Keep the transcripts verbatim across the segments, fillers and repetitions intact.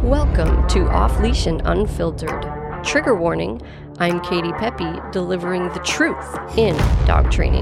Welcome to Off Leash and Unfiltered. Trigger warning, I'm Katie Pepe, delivering the truth in dog training.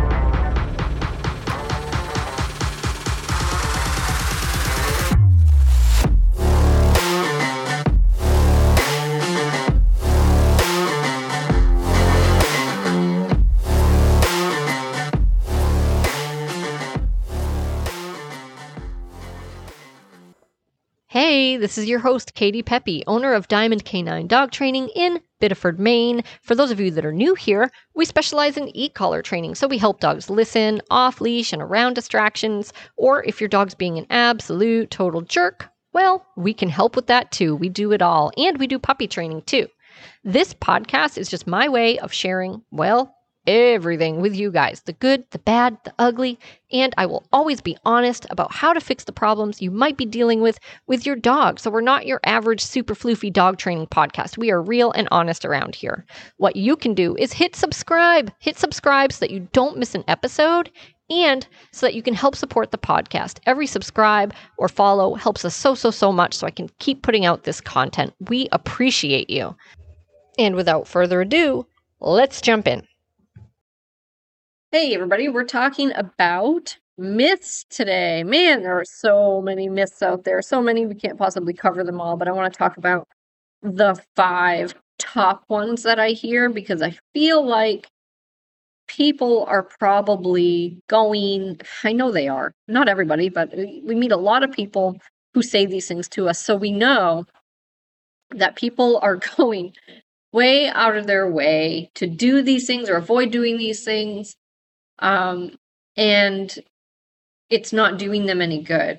Hey, this is your host, Katie Pepe, owner of Diamond Canine Dog Training in Biddeford, Maine. For those of you that are new here, we specialize in e-collar training, so we help dogs listen, off-leash, and around distractions, or if your dog's being an absolute total jerk, well, we can help with that too. We do it all, and we do puppy training too. This podcast is just my way of sharing, well, everything with you guys, the good, the bad, the ugly, and I will always be honest about how to fix the problems you might be dealing with with your dog. So we're not your average super floofy dog training podcast. We are real and honest around here. What you can do is hit subscribe, hit subscribe so that you don't miss an episode and so that you can help support the podcast. Every subscribe or follow helps us so, so, so much so I can keep putting out this content. We appreciate you. And without further ado, let's jump in. Hey everybody, we're talking about myths today. Man, there are so many myths out there. So many, we can't possibly cover them all, but I want to talk about the five top ones that I hear because I feel like people are probably going, I know they are, not everybody, but we meet a lot of people who say these things to us. So we know that people are going way out of their way to do these things or avoid doing these things. Um, and it's not doing them any good.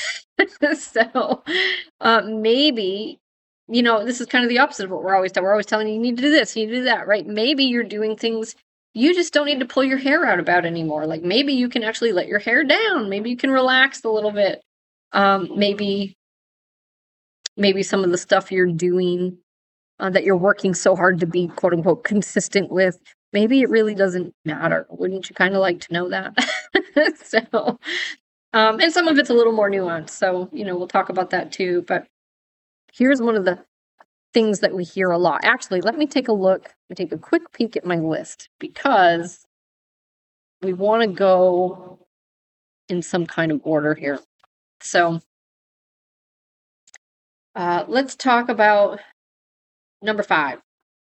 so, uh, maybe, you know, this is kind of the opposite of what we're always telling. We're always telling you, you need to do this, you need to do that, right? Maybe you're doing things you just don't need to pull your hair out about anymore. Like maybe you can actually let your hair down. Maybe you can relax a little bit. Um, maybe, maybe some of the stuff you're doing uh, that you're working so hard to be quote unquote consistent with, maybe it really doesn't matter. Wouldn't you kind of like to know that? so, um, and some of it's a little more nuanced. So, you know, we'll talk about that too. But here's one of the things that we hear a lot. Actually, let me take a look. Let me take a quick peek at my list because we want to go in some kind of order here. So, uh, let's talk about number five.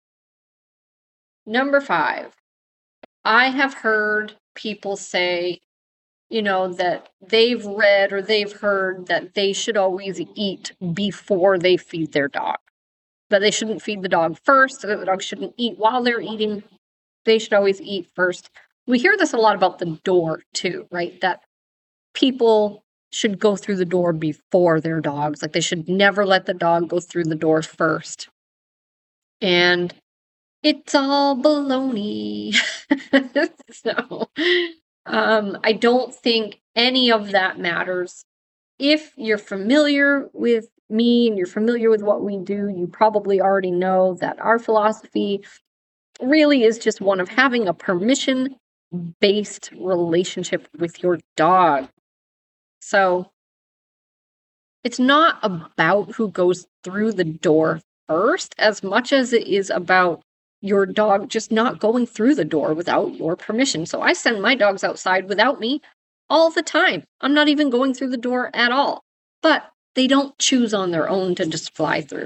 Number five, I have heard people say, you know, that they've read or they've heard that they should always eat before they feed their dog. That they shouldn't feed the dog first, that the dog shouldn't eat while they're eating. They should always eat first. We hear this a lot about the door too, right? That people should go through the door before their dogs. Like they should never let the dog go through the door first. And it's all baloney. so, um, I don't think any of that matters. If you're familiar with me and you're familiar with what we do, you probably already know that our philosophy really is just one of having a permission-based relationship with your dog. So, it's not about who goes through the door first as much as it is about your dog just not going through the door without your permission. So I send my dogs outside without me all the time. I'm not even going through the door at all. But they don't choose on their own to just fly through.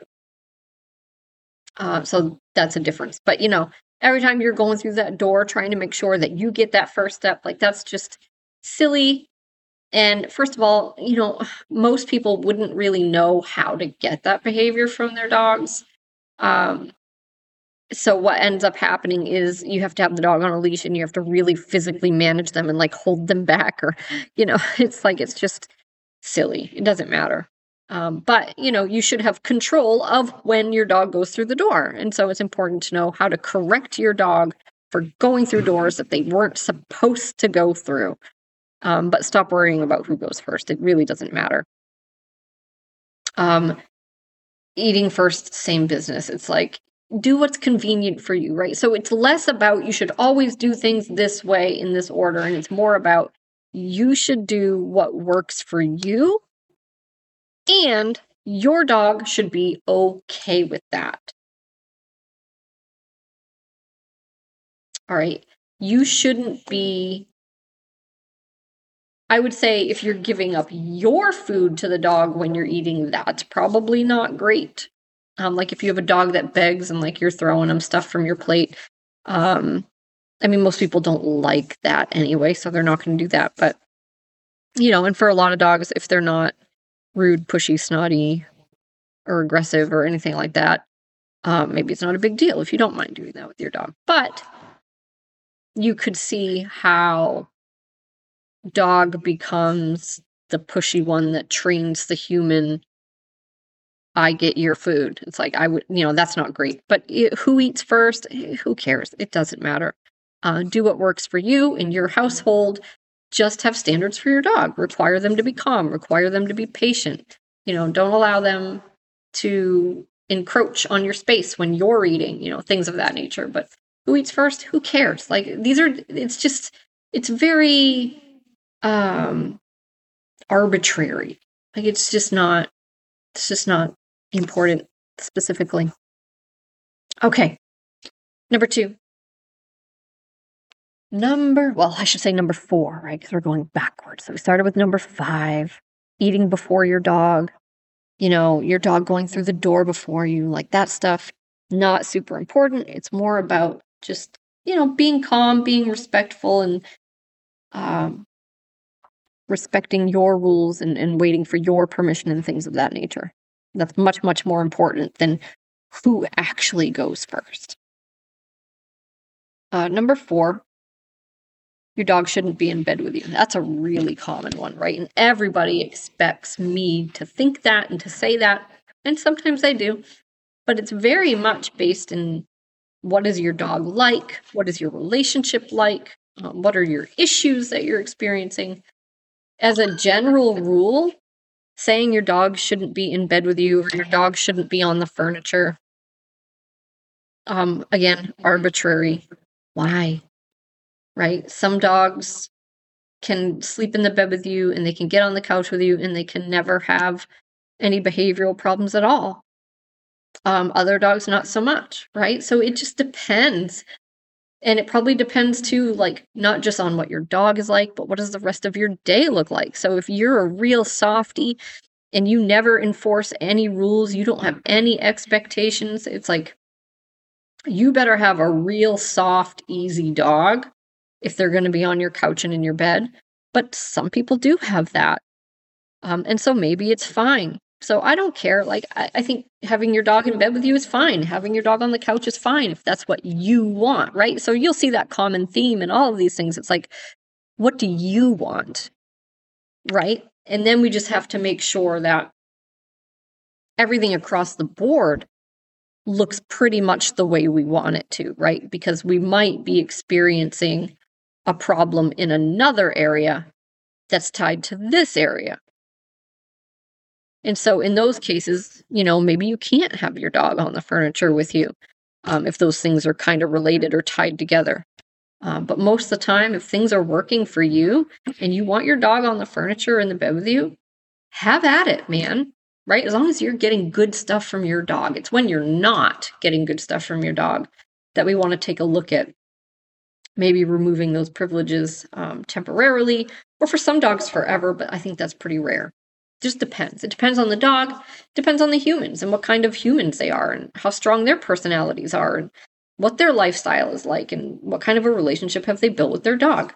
Uh, so that's a difference. But, you know, every time you're going through that door trying to make sure that you get that first step, like that's just silly. And first of all, you know, most people wouldn't really know how to get that behavior from their dogs. Um, So what ends up happening is you have to have the dog on a leash and you have to really physically manage them and like hold them back or, you know, it's like, it's just silly. It doesn't matter. Um, but, you know, you should have control of when your dog goes through the door. And so it's important to know how to correct your dog for going through doors that they weren't supposed to go through. Um, but stop worrying about who goes first. It really doesn't matter. Um, eating first, same business. It's like, do what's convenient for you, right? So it's less about you should always do things this way in this order, and it's more about you should do what works for you and your dog should be okay with that. All right. You shouldn't be, I would say, if you're giving up your food to the dog when you're eating, that's probably not great. Um, like if you have a dog that begs and like you're throwing them stuff from your plate. Um, I mean, most people don't like that anyway, so they're not going to do that. But, you know, and for a lot of dogs, if they're not rude, pushy, snotty, or aggressive or anything like that, um, maybe it's not a big deal if you don't mind doing that with your dog. But you could see how dog becomes the pushy one that trains the human. I get your food. It's like, I would, you know, that's not great. But it, who eats first? Who cares? It doesn't matter. Uh, do what works for you in your household. Just have standards for your dog. Require them to be calm. Require them to be patient. You know, don't allow them to encroach on your space when you're eating, you know, things of that nature. But who eats first? Who cares? Like, these are, it's just, it's very um, arbitrary. Like, it's just not, it's just not important specifically. Okay. Number two. Number, well, I should say number four, right? Because we're going backwards. So we started with number five, eating before your dog. You know, your dog going through the door before you, like that stuff, not super important. It's more about just, you know, being calm, being respectful, and um, respecting your rules and, and waiting for your permission and things of that nature. That's much, much more important than who actually goes first. Uh, number four, your dog shouldn't be in bed with you. That's a really common one, right? And everybody expects me to think that and to say that. And sometimes I do. But it's very much based in what is your dog like? What is your relationship like? Um, what are your issues that you're experiencing? As a general rule, saying your dog shouldn't be in bed with you or your dog shouldn't be on the furniture, um, again, arbitrary. Why? Right? Some dogs can sleep in the bed with you and they can get on the couch with you and they can never have any behavioral problems at all. Um, other dogs, not so much, right? So it just depends. And it probably depends too, like, not just on what your dog is like, but what does the rest of your day look like? So if you're a real softie and you never enforce any rules, you don't have any expectations, it's like, you better have a real soft, easy dog if they're going to be on your couch and in your bed. But some people do have that. Um, and so maybe it's fine. So I don't care. Like, I, I think having your dog in bed with you is fine. Having your dog on the couch is fine if that's what you want, right? So you'll see that common theme in all of these things. It's like, what do you want, right? And then we just have to make sure that everything across the board looks pretty much the way we want it to, right? Because we might be experiencing a problem in another area that's tied to this area. And so in those cases, you know, maybe you can't have your dog on the furniture with you um, if those things are kind of related or tied together. Uh, but most of the time, if things are working for you and you want your dog on the furniture in the bed with you, have at it, man, right? As long as you're getting good stuff from your dog. It's when you're not getting good stuff from your dog that we want to take a look at maybe removing those privileges um, temporarily, or for some dogs forever, but I think that's pretty rare. Just depends. It depends on the dog, depends on the humans and what kind of humans they are and how strong their personalities are and what their lifestyle is like and what kind of a relationship have they built with their dog.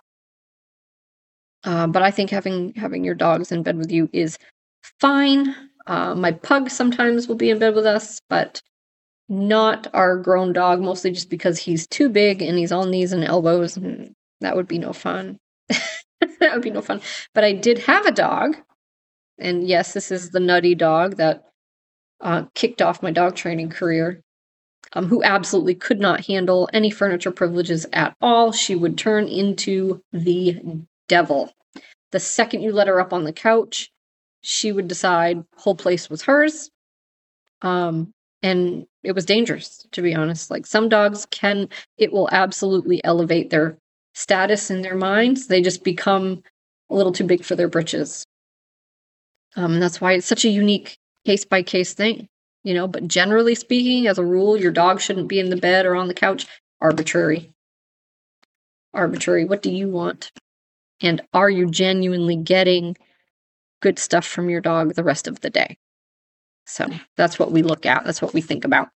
Uh, but I think having having your dogs in bed with you is fine. Uh, my pug sometimes will be in bed with us, but not our grown dog, mostly just because he's too big and he's on knees and elbows, and that would be no fun. That would be no fun. But I did have a dog. And yes, this is the nutty dog that uh, kicked off my dog training career, um, who absolutely could not handle any furniture privileges at all. She would turn into the devil. The second you let her up on the couch, she would decide whole place was hers. Um, and it was dangerous, to be honest. Like, some dogs can, it will absolutely elevate their status in their minds. They just become a little too big for their britches. Um, and that's why it's such a unique case by case thing, you know, but generally speaking, as a rule, your dog shouldn't be in the bed or on the couch. Arbitrary. Arbitrary. What do you want? And are you genuinely getting good stuff from your dog the rest of the day? So that's what we look at. That's what we think about.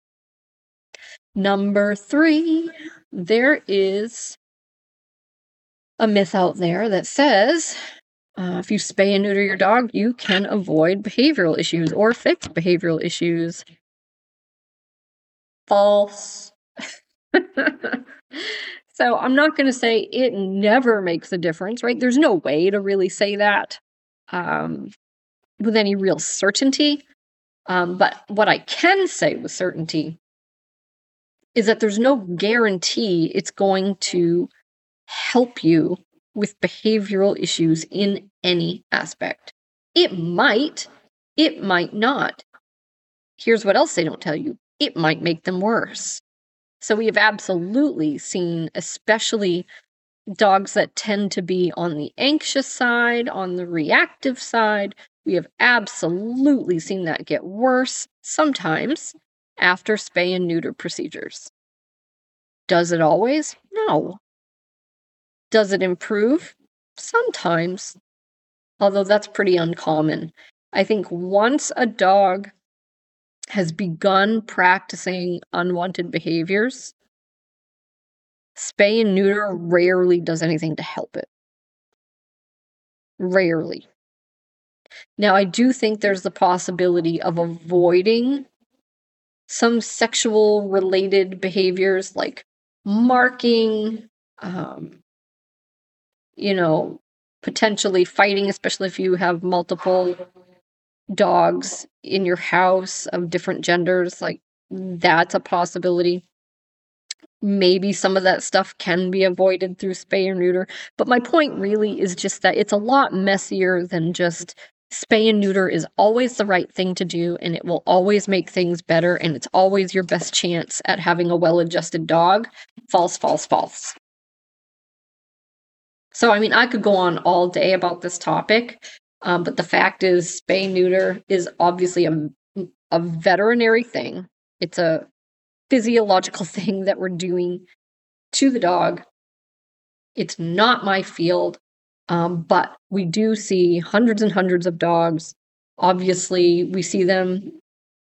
Number three, there is a myth out there that says uh, if you spay and neuter your dog, you can avoid behavioral issues or fix behavioral issues. False. So I'm not going to say it never makes a difference, right? There's no way to really say that um, with any real certainty. Um, but what I can say with certainty is that there's no guarantee it's going to help you with behavioral issues in any aspect. It might, it might not. Here's what else they don't tell you. It might make them worse. So we have absolutely seen, especially dogs that tend to be on the anxious side, on the reactive side, we have absolutely seen that get worse sometimes after spay and neuter procedures. Does it always? No. Does it improve? Sometimes, although that's pretty uncommon. I think once a dog has begun practicing unwanted behaviors, spay and neuter rarely does anything to help it. Rarely. Now, I do think there's the possibility of avoiding some sexual related behaviors like marking, um, you know, potentially fighting, especially if you have multiple dogs in your house of different genders. Like, that's a possibility. Maybe some of that stuff can be avoided through spay or neuter. But my point really is just that it's a lot messier than just spay and neuter is always the right thing to do, and it will always make things better, and it's always your best chance at having a well-adjusted dog. False, false, false. So, I mean, I could go on all day about this topic, um, but the fact is spay and neuter is obviously a, a veterinary thing. It's a physiological thing that we're doing to the dog. It's not my field, um, but we do see hundreds and hundreds of dogs. Obviously, we see them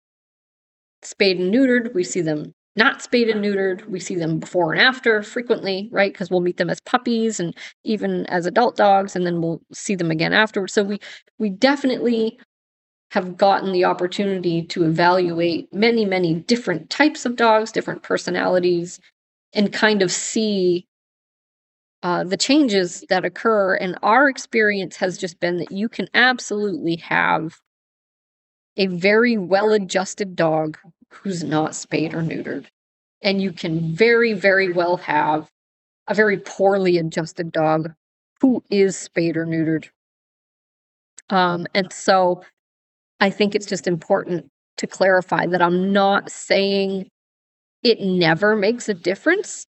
spayed and neutered. We see them not spayed and neutered. We see them before and after frequently, right? Because we'll meet them as puppies and even as adult dogs, and then we'll see them again afterwards. So we we definitely have gotten the opportunity to evaluate many, many different types of dogs, different personalities, and kind of see uh, the changes that occur. And our experience has just been that you can absolutely have a very well-adjusted dog who's not spayed or neutered. And you can very, very well have a very poorly adjusted dog who is spayed or neutered. Um, and so I think it's just important to clarify that I'm not saying it never makes a difference.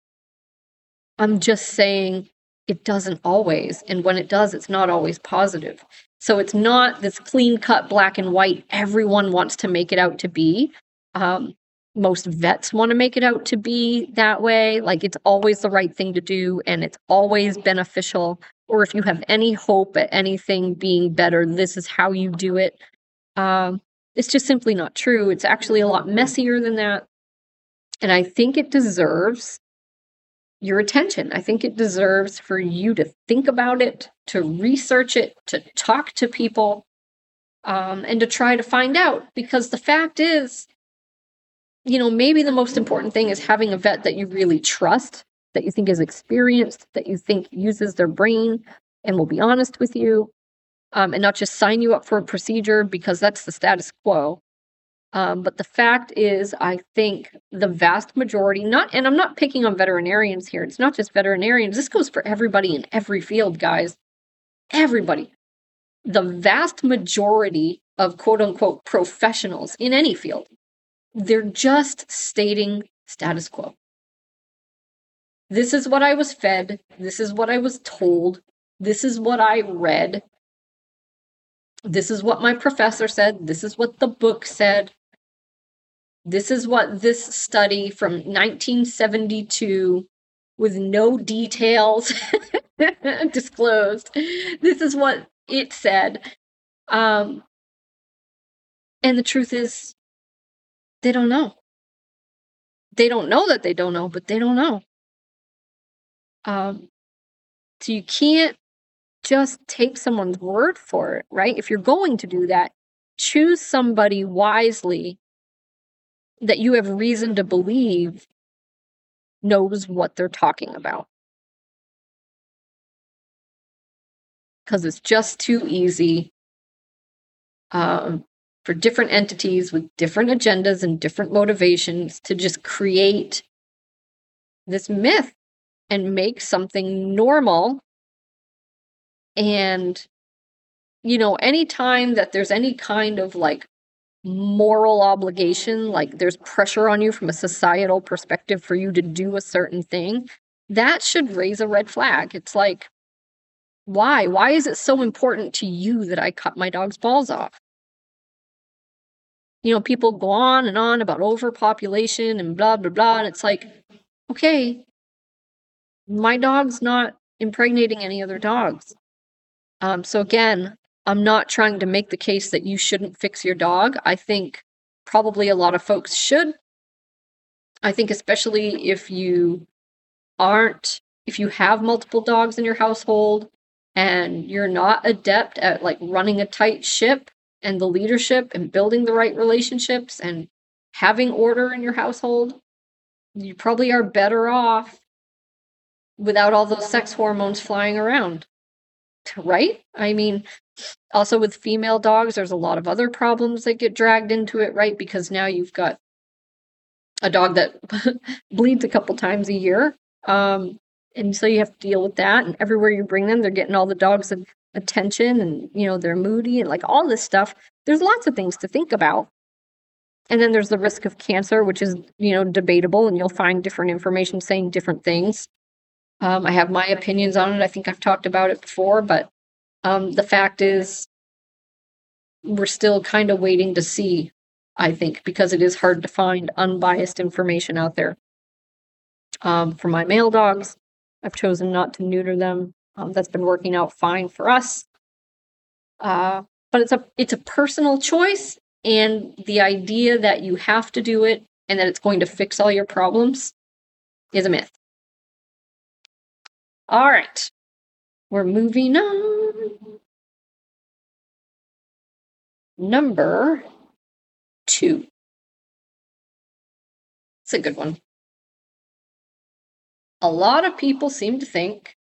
I'm just saying it doesn't always. And when it does, it's not always positive. So it's not this clean-cut black and white everyone wants to make it out to be. Um, most vets want to make it out to be that way. Like, it's always the right thing to do, and it's always beneficial. Or if you have any hope at anything being better, this is how you do it. Um, it's just simply not true. It's actually a lot messier than that. And I think it deserves your attention. I think it deserves for you to think about it, to research it, to talk to people, um, and to try to find out. Because the fact is, you know, maybe the most important thing is having a vet that you really trust, that you think is experienced, that you think uses their brain and will be honest with you, um, and not just sign you up for a procedure because that's the status quo. Um, but the fact is, I think the vast majority, not, and I'm not picking on veterinarians here. It's not just veterinarians. This goes for everybody in every field, guys. Everybody. The vast majority of quote unquote professionals in any field, they're just stating status quo. This is what I was fed. This is what I was told. This is what I read. This is what my professor said. This is what the book said. This is what this study from nineteen seventy-two, with no details disclosed, this is what it said. Um, and the truth is, they don't know. They don't know that they don't know, but they don't know. Um, so you can't just take someone's word for it, right? If you're going to do that, choose somebody wisely that you have reason to believe knows what they're talking about. Because it's just too easy um, for different entities with different agendas and different motivations to just create this myth and make something normal. And, you know, anytime that there's any kind of like moral obligation, like there's pressure on you from a societal perspective for you to do a certain thing, that should raise a red flag. It's like, why? Why is it so important to you that I cut my dog's balls off? You know, people go on and on about overpopulation and blah, blah, blah. And it's like, okay, my dog's not impregnating any other dogs. Um, so again, I'm not trying to make the case that you shouldn't fix your dog. I think probably a lot of folks should. I think especially if you aren't, if you have multiple dogs in your household and you're not adept at like running a tight ship and the leadership and building the right relationships and having order in your household, you probably are better off without all those sex hormones flying around, right? I mean, also with female dogs, there's a lot of other problems that get dragged into it, right? Because now you've got a dog that bleeds a couple times a year. Um, and so you have to deal with that. And everywhere you bring them, they're getting all the dogs' attention and, you know, they're moody and like all this stuff. There's lots of things to think about. And then there's the risk of cancer, which is, you know, debatable, and you'll find different information saying different things. Um, I have my opinions on it. I think I've talked about it before, but um, the fact is we're still kind of waiting to see, I think, because it is hard to find unbiased information out there. Um, for my male dogs, I've chosen not to neuter them. Um, that's been working out fine for us. Uh, but it's a it's a personal choice, and the idea that you have to do it and that it's going to fix all your problems is a myth. All right, we're moving on. Number two. It's a good one. A lot of people seem to think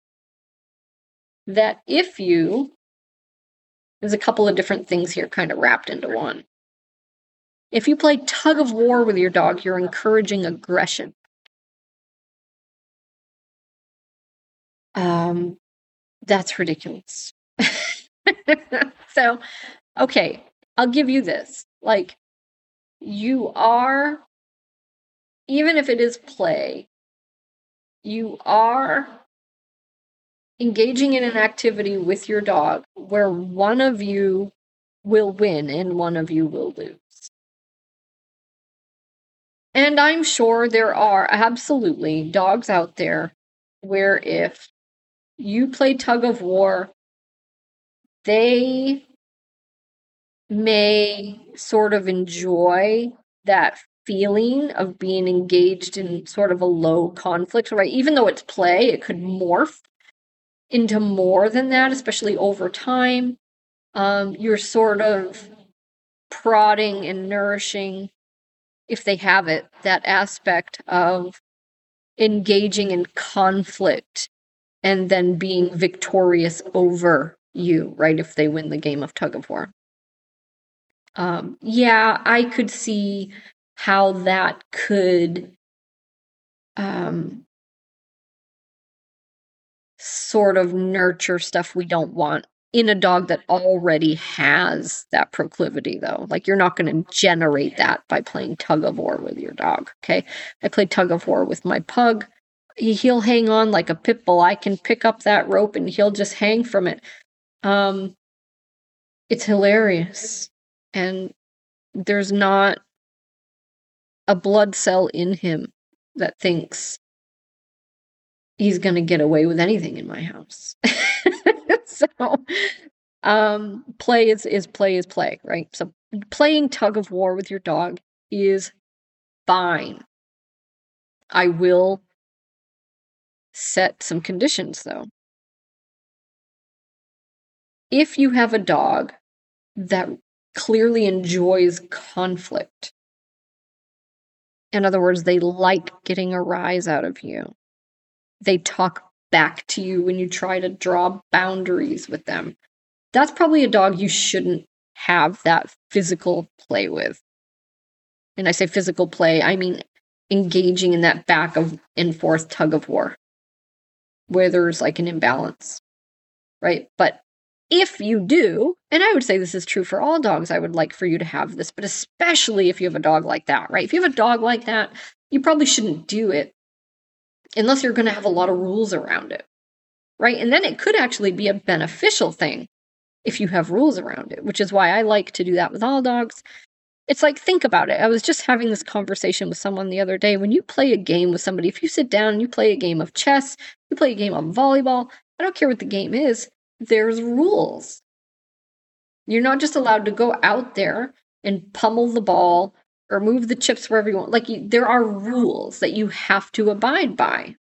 that if you, there's a couple of different things here kind of wrapped into one. If you play tug of war with your dog, you're encouraging aggression. Um, that's ridiculous. So, okay, I'll give you this. Like, you are, even if it is play, you are engaging in an activity with your dog where one of you will win and one of you will lose. And I'm sure there are absolutely dogs out there where if you play tug of war, they may sort of enjoy that feeling of being engaged in sort of a low conflict, right? Even though it's play, it could morph into more than that, especially over time. Um, you're sort of prodding and nourishing, if they have it, that aspect of engaging in conflict and then being victorious over you, right? If they win the game of tug of war. Um, yeah, I could see how that could um, sort of nurture stuff we don't want in a dog that already has that proclivity, though. Like, you're not going to generate that by playing tug of war with your dog, okay? I play tug of war with my pug. He'll hang on like a pit bull. I can pick up that rope and he'll just hang from it. Um, It's hilarious. And there's not a blood cell in him that thinks he's going to get away with anything in my house. So, um, play is, is play is play, right? So playing tug of war with your dog is fine. I will set some conditions, though. If you have a dog that clearly enjoys conflict, in other words, they like getting a rise out of you, they talk back to you when you try to draw boundaries with them, that's probably a dog you shouldn't have that physical play with. And I say physical play, I mean engaging in that back of and forth tug of war where there's like an imbalance, right? But if you do, and I would say this is true for all dogs, I would like for you to have this, but especially if you have a dog like that, right? If you have a dog like that, you probably shouldn't do it unless you're going to have a lot of rules around it, right? And then it could actually be a beneficial thing if you have rules around it, which is why I like to do that with all dogs. It's like, think about it. I was just having this conversation with someone the other day. When you play a game with somebody, if you sit down and you play a game of chess, you play a game of volleyball, I don't care what the game is, there's rules. You're not just allowed to go out there and pummel the ball or move the chips wherever you want. Like, you, there are rules that you have to abide by.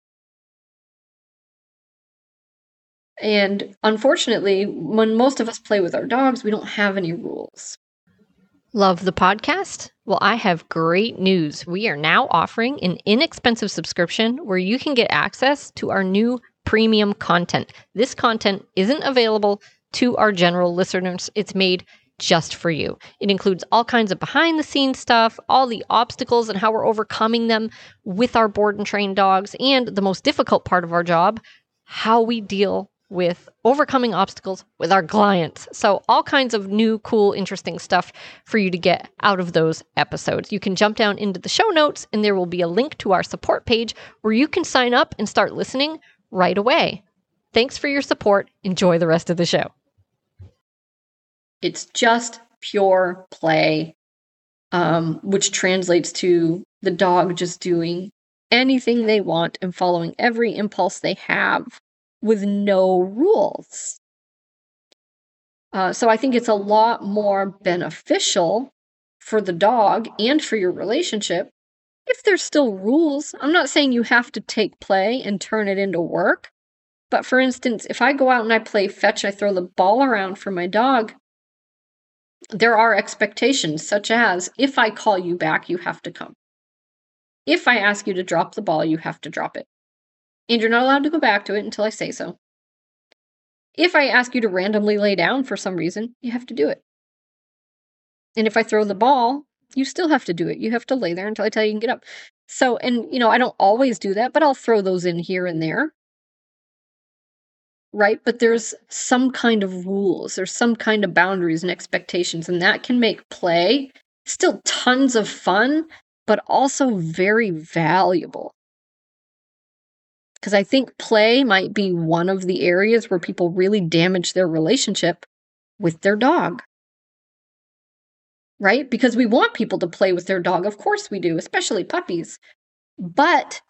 And unfortunately, when most of us play with our dogs, we don't have any rules. Love the podcast? Well, I have great news. We are now offering an inexpensive subscription where you can get access to our new premium content. This content isn't available to our general listeners. It's made just for you. It includes all kinds of behind the scenes stuff, all the obstacles and how we're overcoming them with our board and trained dogs, and the most difficult part of our job, how we deal with overcoming obstacles with our clients. So all kinds of new, cool, interesting stuff for you to get out of those episodes. You can jump down into the show notes and there will be a link to our support page where you can sign up and start listening right away. Thanks for your support. Enjoy the rest of the show. It's just pure play, um, which translates to the dog just doing anything they want and following every impulse they have with no rules. Uh, so I think it's a lot more beneficial for the dog and for your relationship if there's still rules. I'm not saying you have to take play and turn it into work. But for instance, if I go out and I play fetch, I throw the ball around for my dog, there are expectations, such as if I call you back, you have to come. If I ask you to drop the ball, you have to drop it. And you're not allowed to go back to it until I say so. If I ask you to randomly lay down for some reason, you have to do it. And if I throw the ball, you still have to do it. You have to lay there until I tell you you can get up. So, and, you know, I don't always do that, but I'll throw those in here and there. Right? But there's some kind of rules, there's some kind of boundaries and expectations, and that can make play still tons of fun, but also very valuable. Because I think play might be one of the areas where people really damage their relationship with their dog. Right? Because we want people to play with their dog. Of course we do, especially puppies. But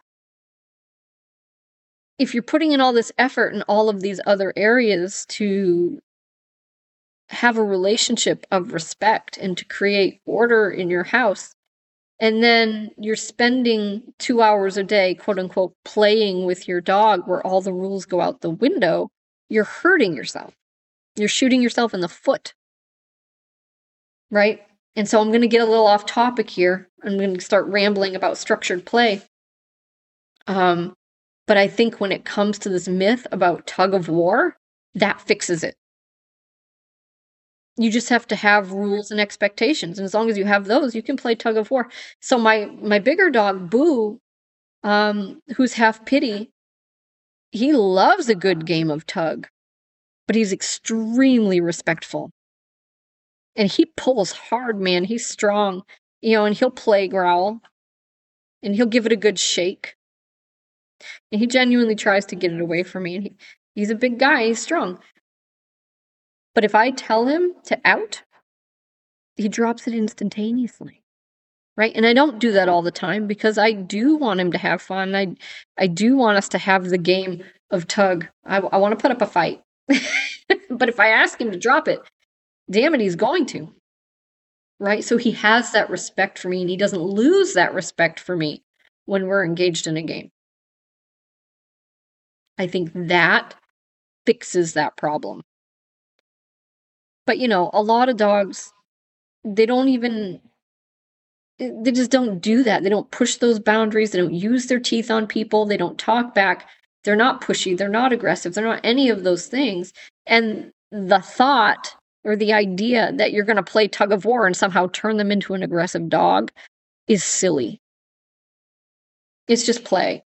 if you're putting in all this effort in all of these other areas to have a relationship of respect and to create order in your house, and then you're spending two hours a day, quote unquote, playing with your dog where all the rules go out the window, you're hurting yourself. You're shooting yourself in the foot. Right? And so I'm going to get a little off topic here. I'm going to start rambling about structured play. Um, but I think when it comes to this myth about tug of war, that fixes it. You just have to have rules and expectations. And as long as you have those, you can play tug of war. So my, my bigger dog, Boo, um, who's half pity, he loves a good game of tug, but he's extremely respectful. And he pulls hard, man. He's strong, you know, and he'll play growl and he'll give it a good shake. And he genuinely tries to get it away from me. And he, he's a big guy. He's strong. But if I tell him to out, he drops it instantaneously. Right? And I don't do that all the time because I do want him to have fun. I I do want us to have the game of tug. I, I want to put up a fight. But if I ask him to drop it, damn it, he's going to. Right? So he has that respect for me, and he doesn't lose that respect for me when we're engaged in a game. I think that fixes that problem. But, you know, a lot of dogs, they don't even, they just don't do that. They don't push those boundaries. They don't use their teeth on people. They don't talk back. They're not pushy. They're not aggressive. They're not any of those things. And the thought or the idea that you're going to play tug of war and somehow turn them into an aggressive dog is silly. It's just play.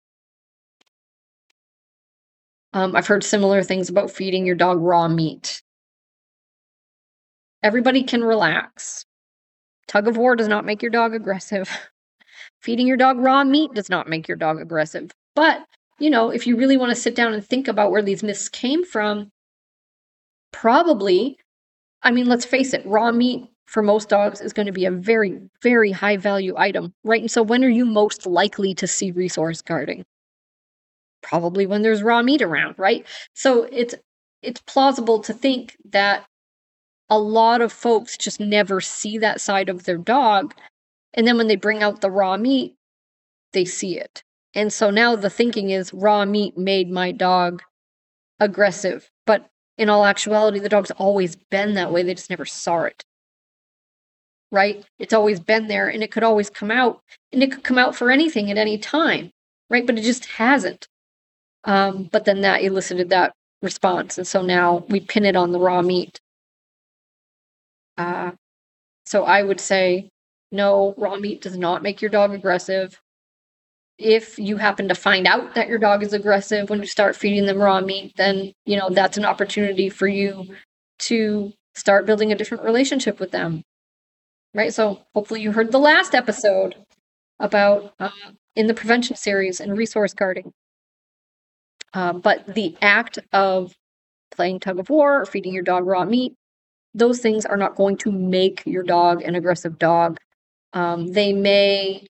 Um, I've heard similar things about feeding your dog raw meat. Everybody can relax. Tug of war does not make your dog aggressive. Feeding your dog raw meat does not make your dog aggressive. But, you know, if you really want to sit down and think about where these myths came from, probably, I mean, let's face it, raw meat for most dogs is going to be a very, very high value item, right? And so when are you most likely to see resource guarding? Probably when there's raw meat around, right? So it's it's plausible to think that a lot of folks just never see that side of their dog. And then when they bring out the raw meat, they see it. And so now the thinking is raw meat made my dog aggressive. But in all actuality, the dog's always been that way. They just never saw it. Right? It's always been there, and it could always come out. And it could come out for anything at any time. Right? But it just hasn't. Um, but then that elicited that response. And so now we pin it on the raw meat. Uh, so I would say, no, raw meat does not make your dog aggressive. If you happen to find out that your dog is aggressive when you start feeding them raw meat, then, you know, that's an opportunity for you to start building a different relationship with them. Right? So hopefully you heard the last episode about uh, in the prevention series and resource guarding. Uh, but the act of playing tug of war or feeding your dog raw meat, those things are not going to make your dog an aggressive dog. Um, they may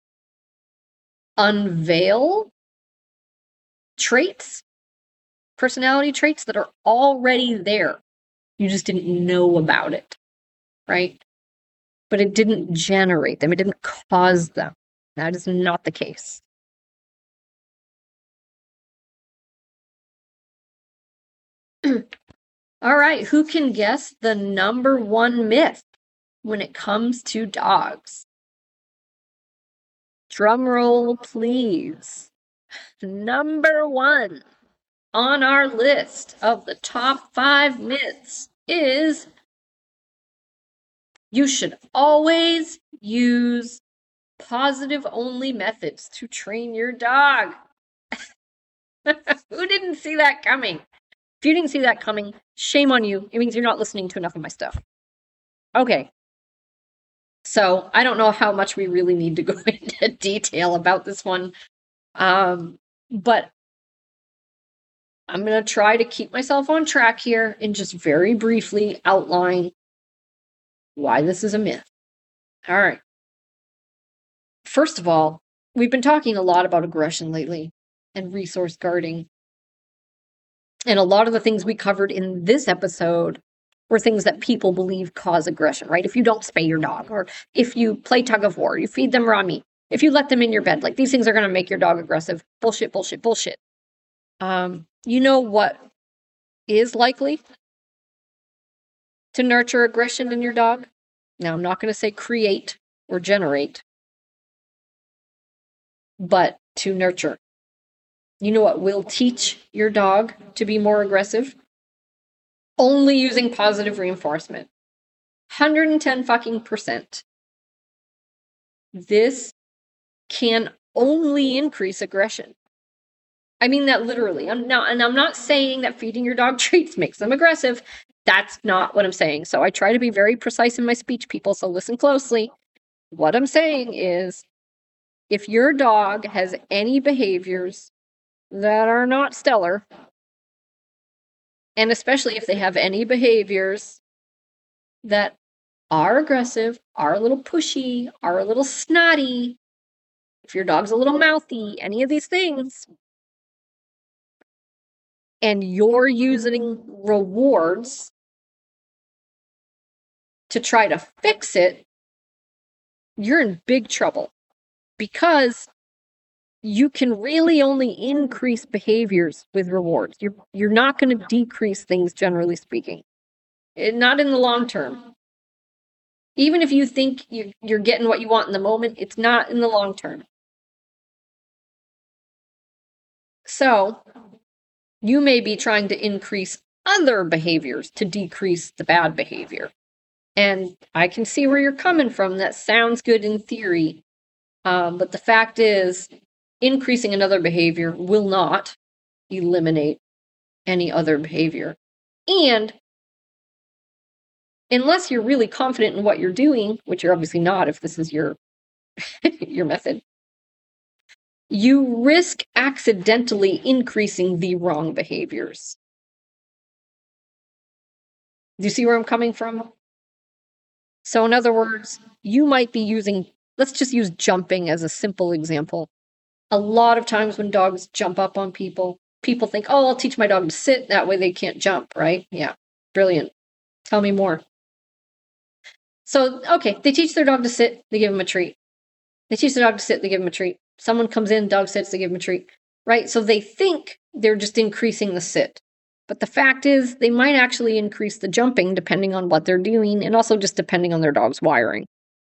unveil traits, personality traits that are already there. You just didn't know about it, right? But it didn't generate them. It didn't cause them. That is not the case. All right, who can guess the number one myth when it comes to dogs? Drum roll, please. Number one on our list of the top five myths is you should always use positive-only methods to train your dog. Who didn't see that coming? If you didn't see that coming, shame on you. It means you're not listening to enough of my stuff. Okay. So I don't know how much we really need to go into detail about this one. Um, but I'm going to try to keep myself on track here and just very briefly outline why this is a myth. All right. First of all, we've been talking a lot about aggression lately and resource guarding. And a lot of the things we covered in this episode were things that people believe cause aggression, right? If you don't spay your dog, or if you play tug of war, you feed them raw meat, if you let them in your bed, like these things are going to make your dog aggressive. Bullshit, bullshit, bullshit. Um, you know what is likely to nurture aggression in your dog? Now, I'm not going to say create or generate, but to nurture. You know what will teach your dog to be more aggressive? Only using positive reinforcement. one hundred ten fucking percent. This can only increase aggression. I mean that literally. I'm not, and I'm not saying that feeding your dog treats makes them aggressive. That's not what I'm saying. So I try to be very precise in my speech, people, so listen closely. What I'm saying is, if your dog has any behaviors that are not stellar, and especially if they have any behaviors that are aggressive, are a little pushy, are a little snotty, if your dog's a little mouthy, any of these things, and you're using rewards to try to fix it, you're in big trouble, because you can really only increase behaviors with rewards. You're, you're not going to decrease things, generally speaking. It, not in the long term. Even if you think you, you're getting what you want in the moment, it's not in the long term. So, you may be trying to increase other behaviors to decrease the bad behavior. And I can see where you're coming from. That sounds good in theory. Um, but the fact is, increasing another behavior will not eliminate any other behavior. And unless you're really confident in what you're doing, which you're obviously not if this is your your method, you risk accidentally increasing the wrong behaviors. Do you see where I'm coming from? So in other words, you might be using, let's just use jumping as a simple example. A lot of times when dogs jump up on people, people think, oh, I'll teach my dog to sit, that way they can't jump, right? Yeah, brilliant. Tell me more. So, okay, they teach their dog to sit, they give him a treat. They teach the dog to sit, they give him a treat. Someone comes in, dog sits, they give him a treat, right? So they think they're just increasing the sit. But the fact is, they might actually increase the jumping depending on what they're doing, and also just depending on their dog's wiring.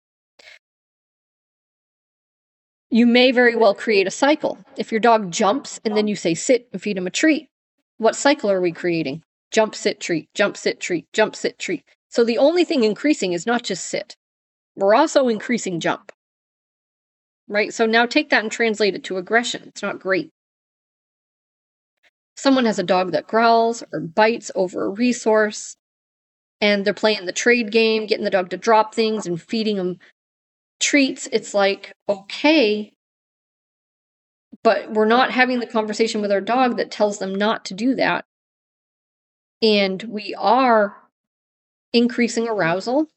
You may very well create a cycle. If your dog jumps and then you say sit and feed him a treat, what cycle are we creating? Jump, sit, treat, jump, sit, treat, jump, sit, treat. So the only thing increasing is not just sit. We're also increasing jump. Right? So now take that and translate it to aggression. It's not great. Someone has a dog that growls or bites over a resource, and they're playing the trade game, getting the dog to drop things and feeding them treats. It's like, okay, but we're not having the conversation with our dog that tells them not to do that. And we are increasing arousal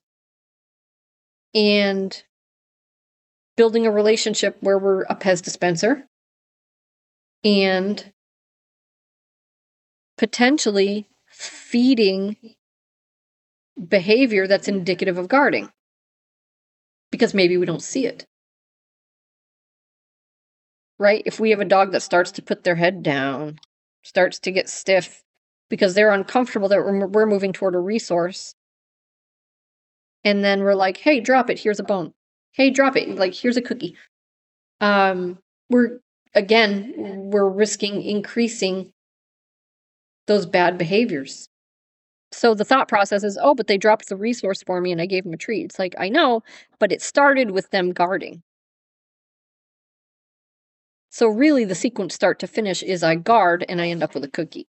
and building a relationship where we're a Pez dispenser and potentially feeding behavior that's indicative of guarding, because maybe we don't see it. Right? If we have a dog that starts to put their head down, starts to get stiff because they're uncomfortable that we're, we're moving toward a resource, and then we're like, hey, drop it, here's a bone. Hey, drop it, like, here's a cookie. Um, we're, again, we're risking increasing those bad behaviors. So the thought process is, oh, but they dropped the resource for me and I gave them a treat. It's like, I know, but it started with them guarding. So really the sequence start to finish is I guard and I end up with a cookie.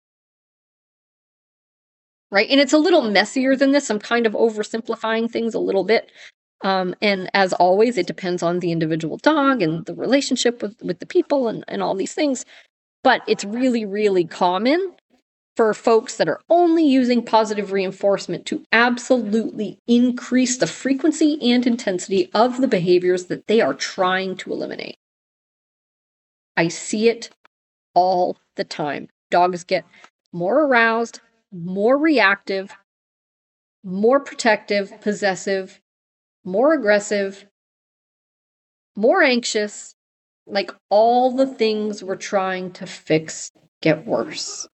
Right? And it's a little messier than this. I'm kind of oversimplifying things a little bit. Um, and as always, it depends on the individual dog and the relationship with, with the people and, and all these things. But it's really, really common for folks that are only using positive reinforcement to absolutely increase the frequency and intensity of the behaviors that they are trying to eliminate. I see it all the time. Dogs get more aroused, more reactive, more protective, possessive, more aggressive, more anxious. Like, all the things we're trying to fix get worse.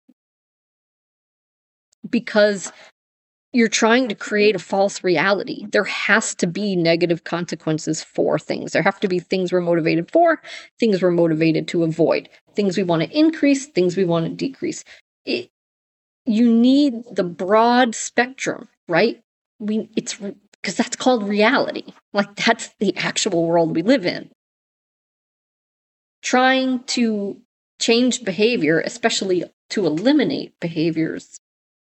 Because you're trying to create a false reality. There has to be negative consequences for things. There have to be things we're motivated for, things we're motivated to avoid, things we want to increase, things we want to decrease. It, you need the broad spectrum, right? We, it's because that's called reality. Like, that's the actual world we live in. Trying to change behavior, especially to eliminate behaviors,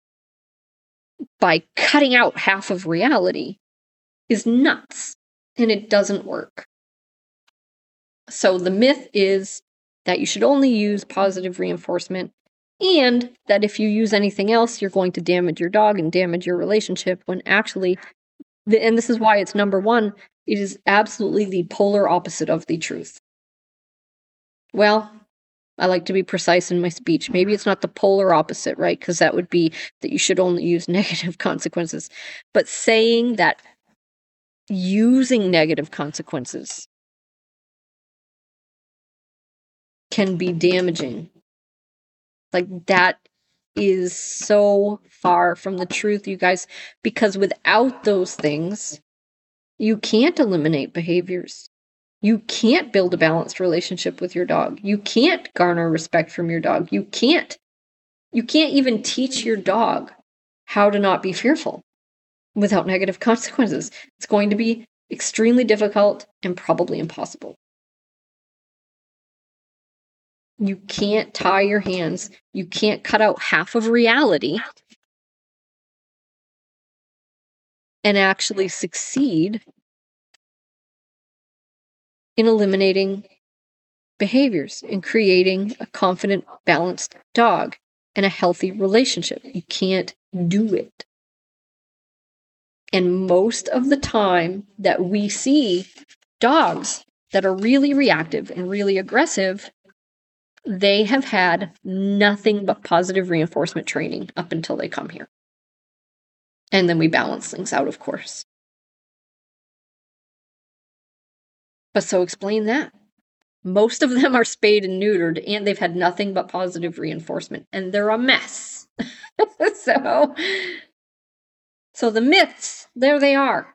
by cutting out half of reality is nuts, and it doesn't work. So the myth is that you should only use positive reinforcement and that if you use anything else, you're going to damage your dog and damage your relationship, when actually, the, and this is why it's number one, it is absolutely the polar opposite of the truth. Well, I like to be precise in my speech. Maybe it's not the polar opposite, right? Because that would be that you should only use negative consequences. But saying that using negative consequences can be damaging, like that is so far from the truth, you guys, because without those things, you can't eliminate behaviors. You can't build a balanced relationship with your dog. You can't garner respect from your dog. You can't. You can't even teach your dog how to not be fearful without negative consequences. It's going to be extremely difficult and probably impossible. You can't tie your hands. You can't cut out half of reality and actually succeed in eliminating behaviors and creating a confident, balanced dog and a healthy relationship. You can't do it. And most of the time that we see dogs that are really reactive and really aggressive, they have had nothing but positive reinforcement training up until they come here. And then we balance things out, of course. But so explain that. Most of them are spayed and neutered, and they've had nothing but positive reinforcement, and they're a mess. so, so the myths, there they are.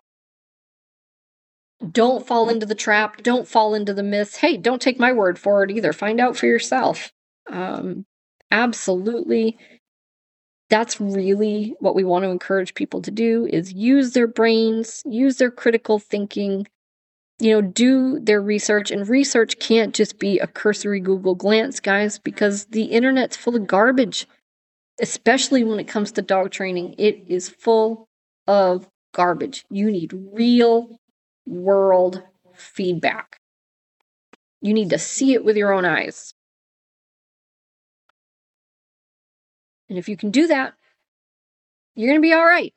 Don't fall into the trap. Don't fall into the myths. Hey, don't take my word for it either. Find out for yourself. Um, absolutely. That's really what we want to encourage people to do, is use their brains, use their critical thinking, you know, do their research. And research can't just be a cursory Google glance, guys, because the internet's full of garbage, especially when it comes to dog training. It is full of garbage. You need real world feedback. You need to see it with your own eyes. And if you can do that, you're going to be all right.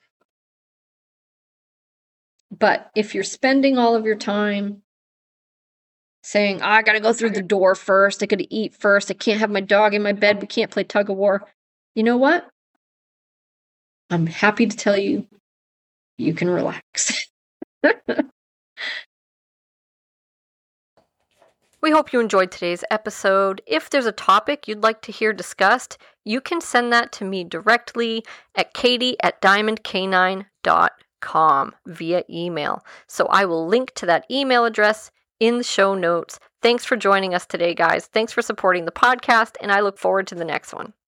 But if you're spending all of your time saying, oh, I got to go through the door first, I got to eat first, I can't have my dog in my bed, we can't play tug of war, you know what? I'm happy to tell you, you can relax. We hope you enjoyed today's episode. If there's a topic you'd like to hear discussed, you can send that to me directly at katie at diamond k nine dot com via email. So I will link to that email address in the show notes. Thanks for joining us today, guys. Thanks for supporting the podcast, and I look forward to the next one.